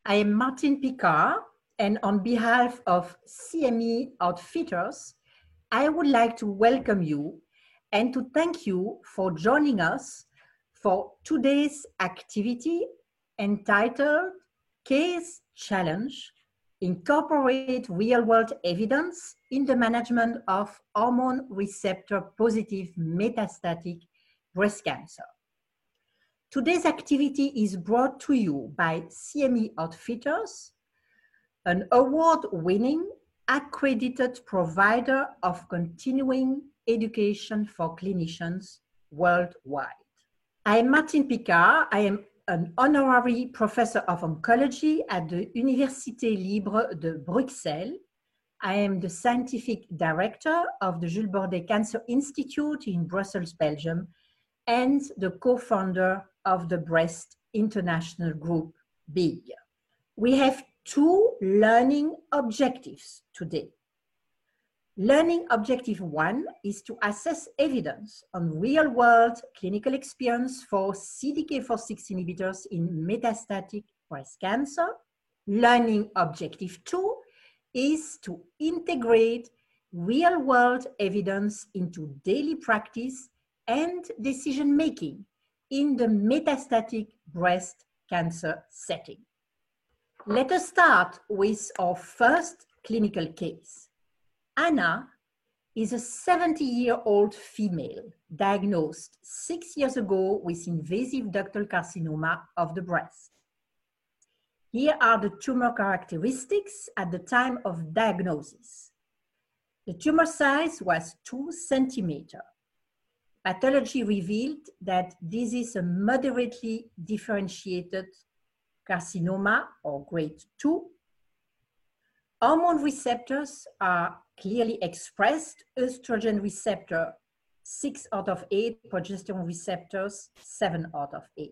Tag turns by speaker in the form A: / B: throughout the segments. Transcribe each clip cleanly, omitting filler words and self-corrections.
A: I am Martine Picard, and on behalf of CME Outfitters, I would like to welcome you and to thank you for joining us for today's activity entitled Case Challenge: Incorporate Real-World Evidence in the Management of Hormone Receptor Positive Metastatic Breast Cancer. Today's activity is brought to you by CME Outfitters, an award-winning accredited provider of continuing education for clinicians worldwide. I am Martine Picard. I am an honorary professor of oncology at the Université Libre de Bruxelles. I am the scientific director of the Jules Bordet Cancer Institute in Brussels, Belgium, and the co-founder of the Breast International Group, BIG. We have two learning objectives today. Learning objective 1 is to assess evidence on real-world clinical experience for CDK4/6 inhibitors in metastatic breast cancer. Learning objective 2 is to integrate real-world evidence into daily practice and decision-making in the metastatic breast cancer setting. Let us start with our first clinical case. Anna is a 70-year-old female diagnosed 6 years ago with invasive ductal carcinoma of the breast. Here are the tumor characteristics at the time of diagnosis. The tumor size was 2 centimeters. Pathology revealed that this is a moderately differentiated carcinoma or grade 2. Hormone receptors are clearly expressed: estrogen receptor 6 out of 8, progesterone receptors 7 out of 8.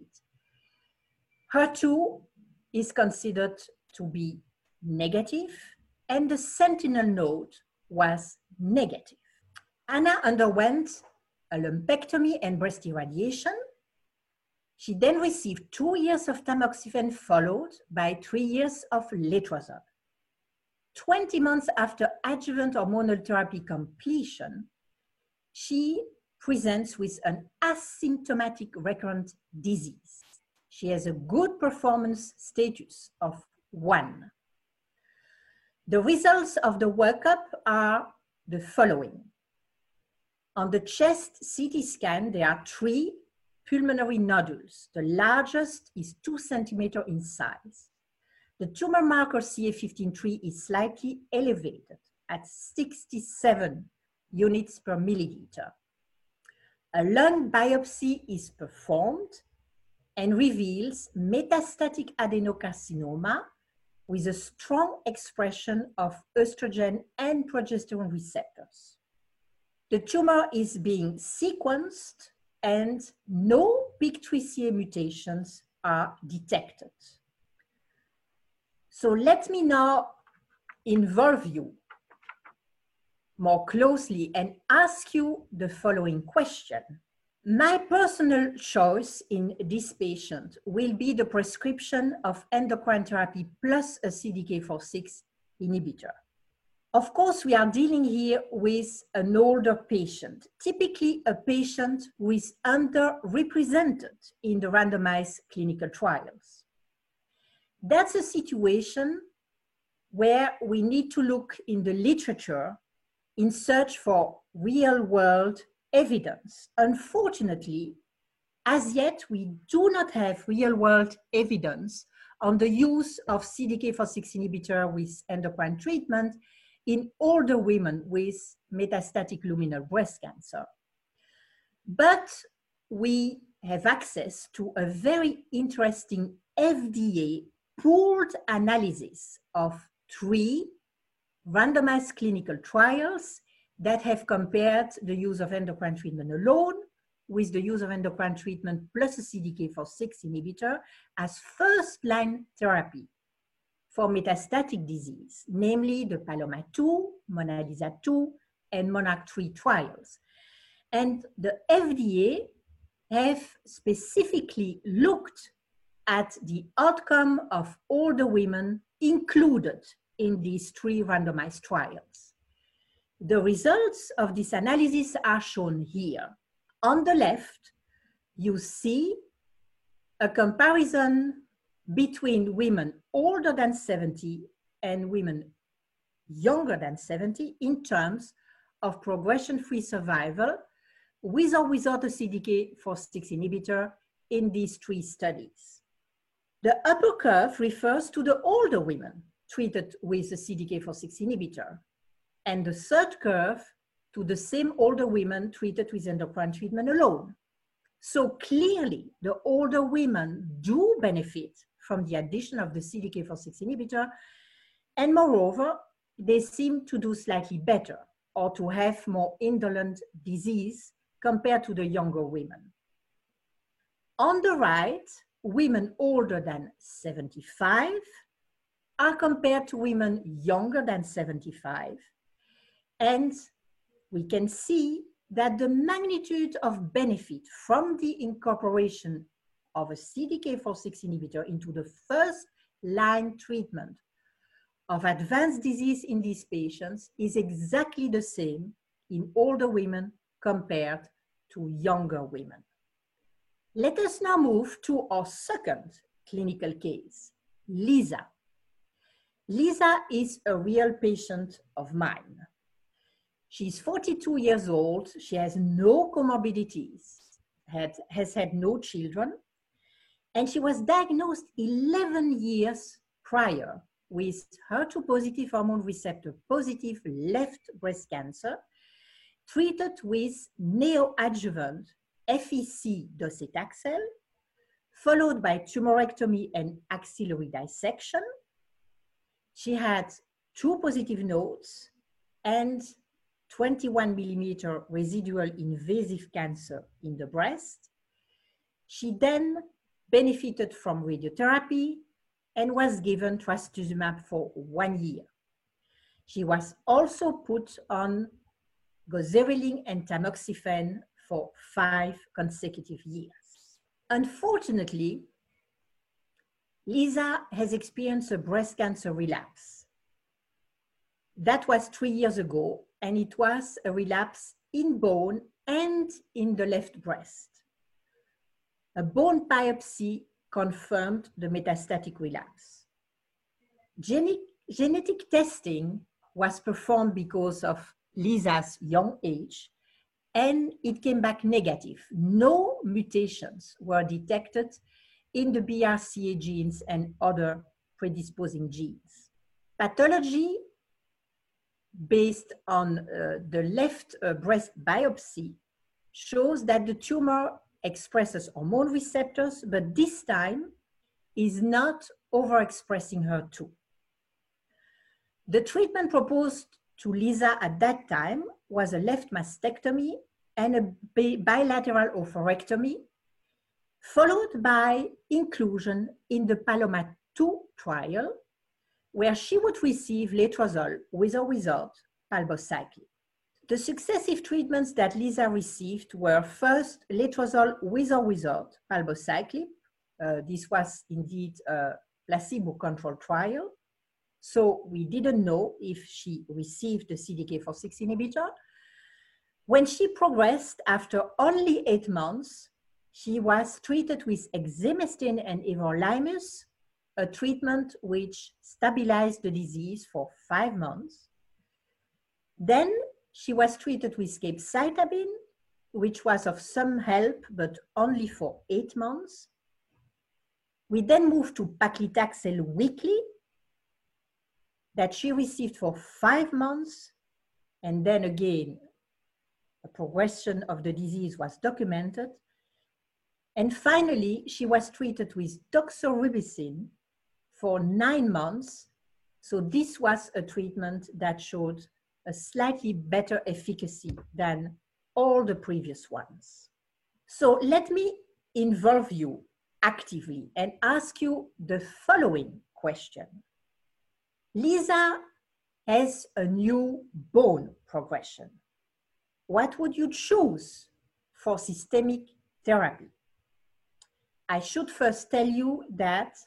A: HER2 is considered to be negative, and the sentinel node was negative. Anna underwent a lumpectomy and breast irradiation. She then received 2 years of tamoxifen followed by 3 years of letrozole. 20 months after adjuvant hormonal therapy completion, she presents with an asymptomatic recurrent disease. She has a good performance status of 1. The results of the workup are the following. On the chest CT scan, there are 3 pulmonary nodules. The largest is 2 centimeters in size. The tumor marker CA15-3 is slightly elevated at 67 units per milliliter. A lung biopsy is performed and reveals metastatic adenocarcinoma with a strong expression of estrogen and progesterone receptors. The tumor is being sequenced and no PIK3CA mutations are detected. So let me now involve you more closely and ask you the following question. My personal choice in this patient will be the prescription of endocrine therapy plus a CDK4/6 inhibitor. Of course, we are dealing here with an older patient, typically a patient who is underrepresented in the randomized clinical trials. That's a situation where we need to look in the literature in search for real-world evidence. Unfortunately, as yet, we do not have real-world evidence on the use of CDK4/6 inhibitor with endocrine treatment in older women with metastatic luminal breast cancer. But we have access to a very interesting FDA pooled analysis of 3 randomized clinical trials that have compared the use of endocrine treatment alone with the use of endocrine treatment plus a CDK4/6 inhibitor as first-line therapy for metastatic disease, namely the PALOMA-2, MONALEESA-2, and MONARCH-3 trials. And the FDA have specifically looked at the outcome of all the women included in these 3 randomized trials. The results of this analysis are shown here. On the left, you see a comparison between women older than 70 and women younger than 70 in terms of progression-free survival with or without a CDK4/6 inhibitor in these 3 studies. The upper curve refers to the older women treated with a CDK4/6 inhibitor, and the third curve to the same older women treated with endocrine treatment alone. So clearly, the older women do benefit from the addition of the CDK4/6 inhibitor, and moreover, they seem to do slightly better or to have more indolent disease compared to the younger women. On the right, women older than 75 are compared to women younger than 75. And we can see that the magnitude of benefit from the incorporation of a CDK4/6 inhibitor into the first-line treatment of advanced disease in these patients is exactly the same in older women compared to younger women. Let us now move to our second clinical case, Lisa. Lisa is a real patient of mine. She's 42 years old. She has no comorbidities, has had no children, and she was diagnosed 11 years prior with HER2-positive, hormone receptor-positive left breast cancer, treated with neoadjuvant FEC docetaxel, followed by tumorectomy and axillary dissection. She had 2 positive nodes and 21 millimeter residual invasive cancer in the breast. She then benefited from radiotherapy and was given trastuzumab for 1 year. She was also put on goserelin and tamoxifen for 5 consecutive years. Unfortunately, Lisa has experienced a breast cancer relapse. That was 3 years ago, and it was a relapse in bone and in the left breast. A bone biopsy confirmed the metastatic relapse. Genetic testing was performed because of Lisa's young age, and it came back negative. No mutations were detected in the BRCA genes and other predisposing genes. Pathology based on the left breast biopsy shows that the tumor expresses hormone receptors, but this time is not overexpressing HER2. The treatment proposed to Lisa at that time was a left mastectomy and a bilateral oophorectomy, followed by inclusion in the PALOMA-2 trial, where she would receive letrozole with or without palbociclib. The successive treatments that Lisa received were first letrozole with or without palbociclib. This was indeed a placebo-controlled trial, so we didn't know if she received the CDK4/6 inhibitor. When she progressed after only 8 months, she was treated with exemestane and everolimus, a treatment which stabilized the disease for 5 months. Then she was treated with capecitabine, which was of some help, but only for 8 months. We then moved to paclitaxel weekly, that she received for 5 months, and then again, a progression of the disease was documented. And finally, she was treated with doxorubicin for 9 months. So this was a treatment that showed a slightly better efficacy than all the previous ones. So let me involve you actively and ask you the following question. Lisa has a new bone progression. What would you choose for systemic therapy? I should first tell you that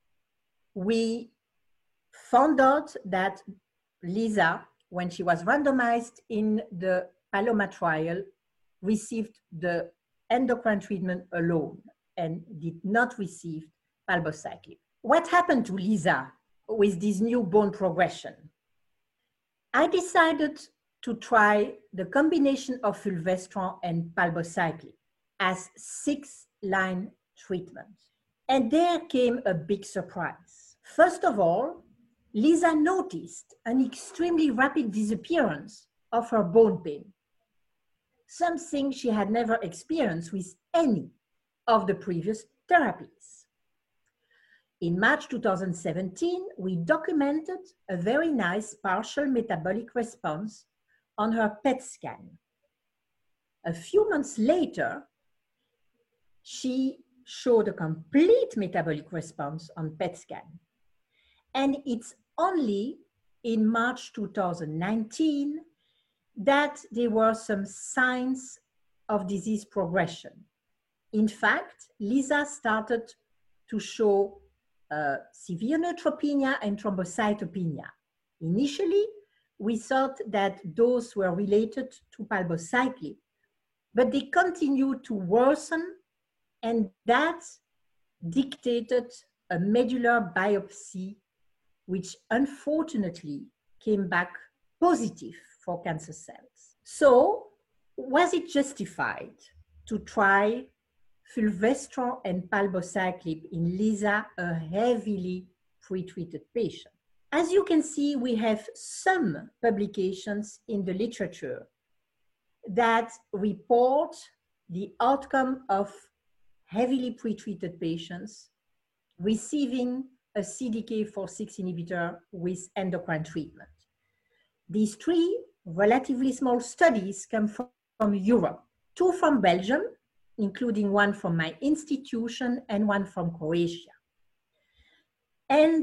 A: we found out that Lisa, when she was randomized in the Paloma trial, received the endocrine treatment alone and did not receive palbociclib. What happened to Lisa with this new bone progression? I decided to try the combination of fulvestrant and palbociclib as 6-line treatment. And there came a big surprise. First of all, Lisa noticed an extremely rapid disappearance of her bone pain, something she had never experienced with any of the previous therapies. In March 2017, we documented a very nice partial metabolic response on her PET scan. A few months later, she showed a complete metabolic response on PET scan. And it's only in March 2019 that there were some signs of disease progression. In fact, Lisa started to show severe neutropenia and thrombocytopenia. Initially, we thought that those were related to palbociclib, but they continued to worsen, and that dictated a medullary biopsy, which unfortunately came back positive for cancer cells. So, was it justified to try fulvestrant and palbociclib in Lisa, a heavily pretreated patient? As you can see, we have some publications in the literature that report the outcome of heavily pretreated patients receiving a CDK4/6 inhibitor with endocrine treatment. These 3 relatively small studies come from Europe, 2 from Belgium, including one from my institution and one from Croatia. And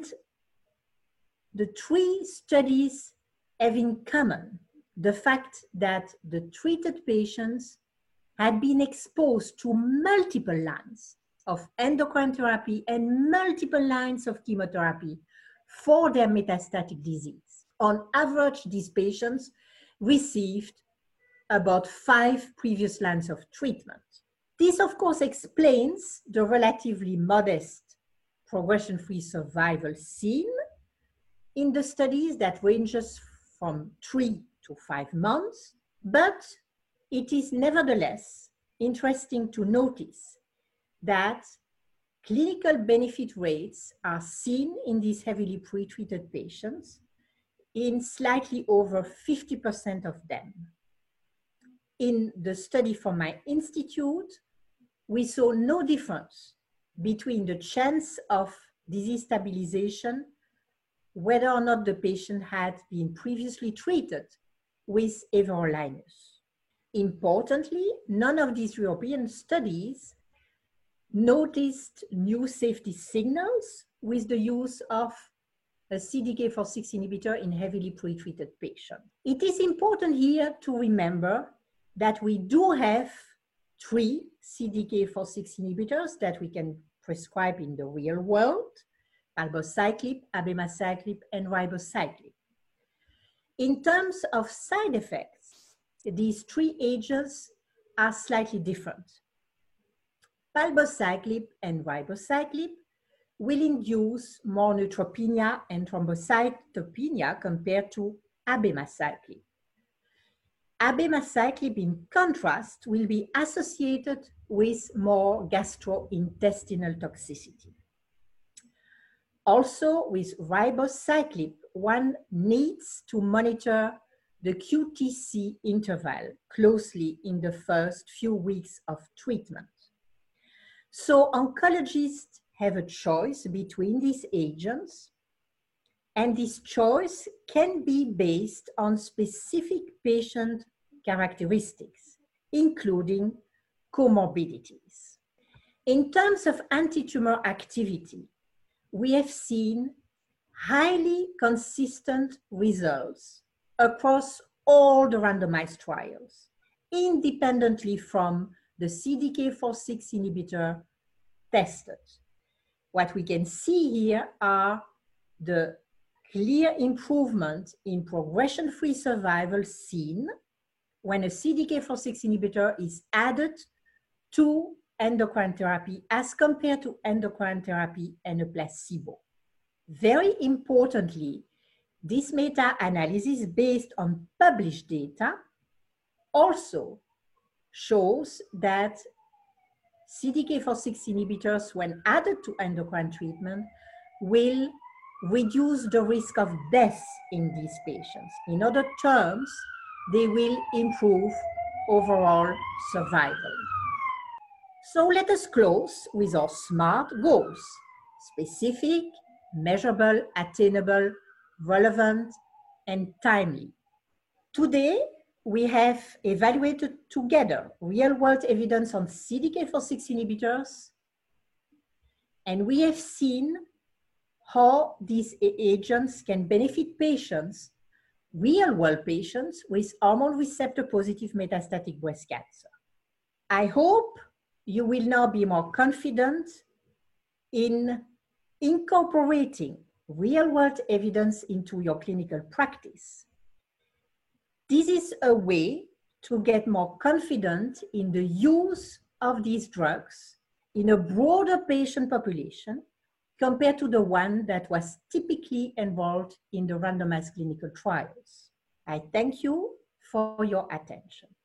A: the 3 studies have in common the fact that the treated patients had been exposed to multiple lines of endocrine therapy and multiple lines of chemotherapy for their metastatic disease. On average, these patients received about 5 previous lines of treatment. This, of course, explains the relatively modest progression-free survival seen in the studies that ranges from 3 to 5 months, but it is nevertheless interesting to notice that clinical benefit rates are seen in these heavily pretreated patients in slightly over 50% of them. In the study from my institute, we saw no difference between the chance of disease stabilization, whether or not the patient had been previously treated with everolimus. Importantly, none of these European studies noticed new safety signals with the use of a CDK4/6 inhibitor in heavily pretreated patients. It is important here to remember that we do have 3 CDK4/6 inhibitors that we can prescribe in the real world: palbociclib, abemaciclib, and ribociclib. In terms of side effects, these 3 agents are slightly different. Palbociclib and ribociclib will induce more neutropenia and thrombocytopenia compared to abemaciclib. Abemaciclib, in contrast, will be associated with more gastrointestinal toxicity. Also, with ribociclib, one needs to monitor the QTc interval closely in the first few weeks of treatment. So oncologists have a choice between these agents, and this choice can be based on specific patient characteristics, including comorbidities. In terms of anti-tumor activity, we have seen highly consistent results across all the randomized trials, independently from the CDK4/6 inhibitor tested. What we can see here are the clear improvement in progression-free survival seen when a CDK4/6 inhibitor is added to endocrine therapy as compared to endocrine therapy and a placebo. Very importantly, this meta-analysis based on published data also shows that CDK4/6 inhibitors, when added to endocrine treatment, will reduce the risk of death in these patients. In other terms, they will improve overall survival. So let us close with our SMART goals: specific, measurable, attainable, relevant, and timely. Today, we have evaluated together real-world evidence on CDK4/6 inhibitors, and we have seen how these agents can benefit patients, real-world patients with hormone receptor-positive metastatic breast cancer. I hope you will now be more confident in incorporating real-world evidence into your clinical practice. This is a way to get more confident in the use of these drugs in a broader patient population compared to the one that was typically involved in the randomized clinical trials. I thank you for your attention.